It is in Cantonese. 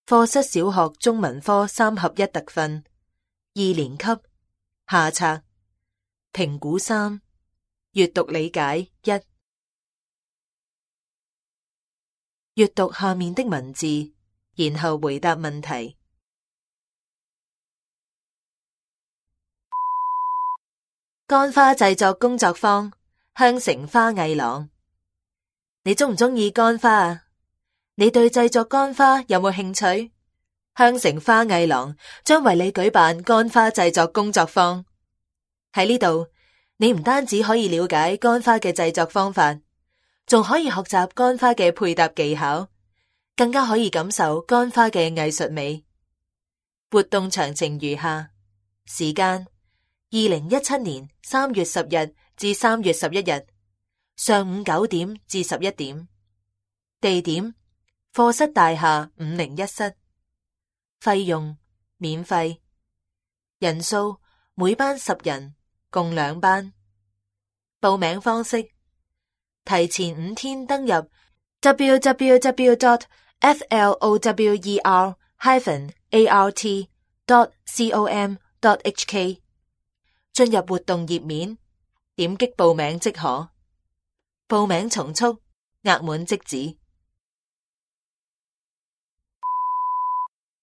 課室小學中文科3合1特訓2年級下冊評估3閱讀理解1閱讀下面的文字，然後回答問題。乾花製作工作坊，香城花藝廊。你鍾唔鍾意乾花啊？你對製作乾花有冇興趣？香城花藝廊將為你舉辦乾花製作工作坊。喺呢度，你唔單止可以了解乾花嘅製作方法，仲可以學習乾花嘅配搭技巧，更加可以感受乾花嘅藝術美。活動詳情如下：時間2017年3月10日至3月11日，上午9點至11點。地點課室大廈501室。費用免費。人數每班10人，共2班。報名方式提前5天登入 www.flower-art.com.hk 進入活動頁面，點擊報名即可。報名從速，額滿即止。